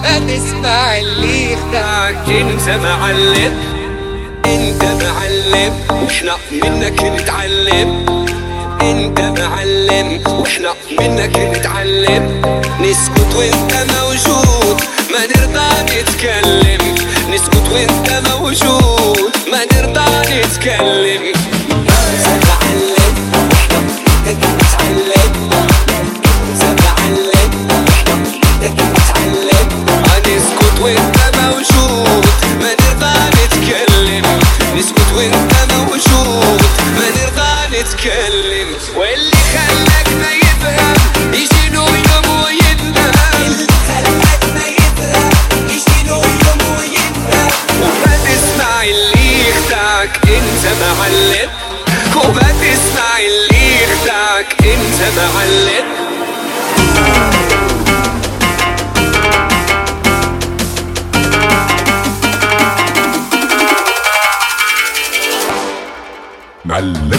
هتسمع اللي يخدعك. انت معلم، انت معلم واحنا منك نتعلم. انت معلم واحنا منك نتعلم. نسكت وانت موجود ما نرضى نتكلم. نسكت وانت موجود ما نرضى نتكلم. انت معلم واحنا منك نتعلم. انت معلم واحنا منك نتعلم. نسكت وانت موجود ما نرضى نتكلم. نسكت وانت موجود ما نرضى نتكلم. واللي خلاك ما يفهم يجي له يوم ويندم. اللي خلاك ما يفهم يجي له يوم ويندم. وما تسمع اللي يخدعك انت معلم. وما تسمع اللي يخدعك انت معلم. معلم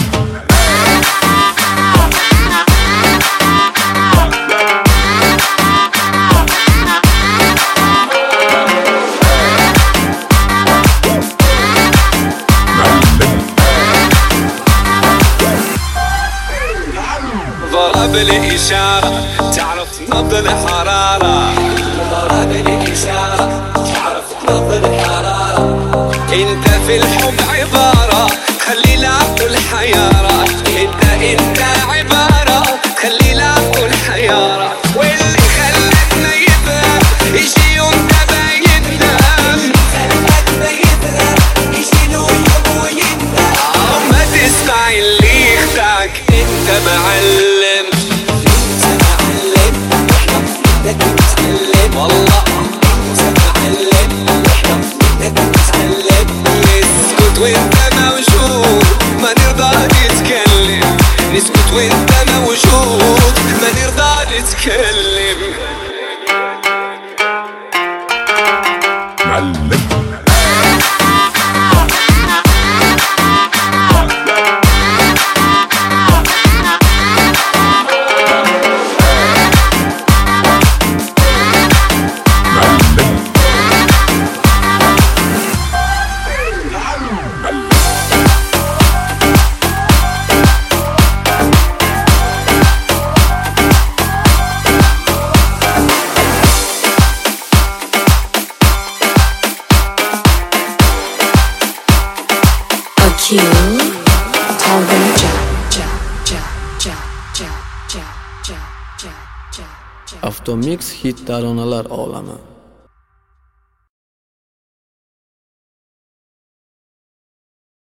ضرب لي إشارة تعرف نبض الحرارة. ضرب لي إشارة تعرف نبض الحرارة. انت في الحب عبارة خلي العقل حيارة. انت عبارة خلي العقل حيارة. واللي خلاك ما يفهم يجي يوم تبا يندم. خلاك ما يفهم يجي له يوم ويندم. ما تسمع اللي يخدعك انت معلم. انت معلم واحنا بدك نتعلم. والله انت معلم واحنا بدك نتعلم. نسكت وانت موجود ما نرضى نتكلم. نسكت وانت موجود ما نرضى نتكلم. معلم Q Avtomix hit taronalar olami.